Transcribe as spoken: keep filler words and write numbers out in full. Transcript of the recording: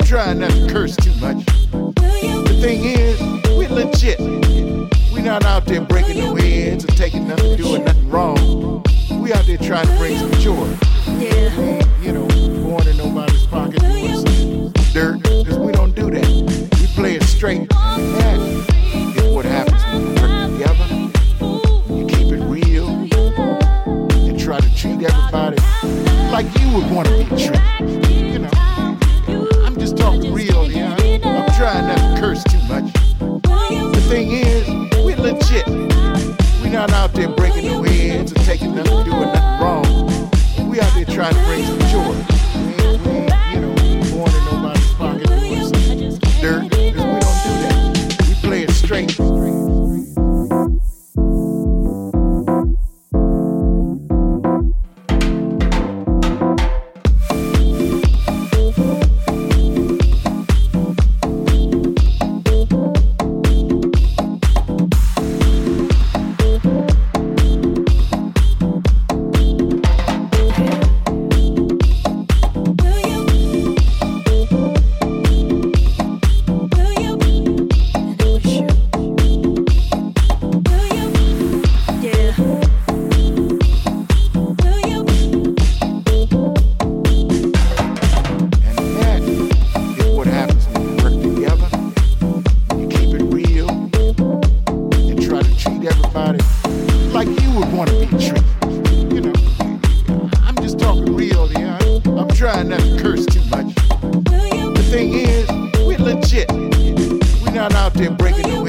trying not to curse too much. The thing is, we're legit. We're not out there breaking no heads or taking nothing, doing nothing wrong. We out there trying to bring some joy. Yeah. We ain't, you know, going in nobody's pocket doing some dirt, because we don't do that. We play it straight. That is what happens when we work together. You keep it real and try to treat everybody like you would want to be treated. You know, I'm just talking real here. I'm trying not to curse too much. The thing is, we're legit. We're not out there breaking no heads or taking nothing, doing nothing wrong. We out there trying to bring some joy. We ain't, we ain't, you know, going in nobody's pocket doing some dirt, because we don't do that. We play it straight. Like you would want to be treated. You know, I'm just talking real here. I'm trying not to curse too much. The thing is, we're legit. We're not out there breaking no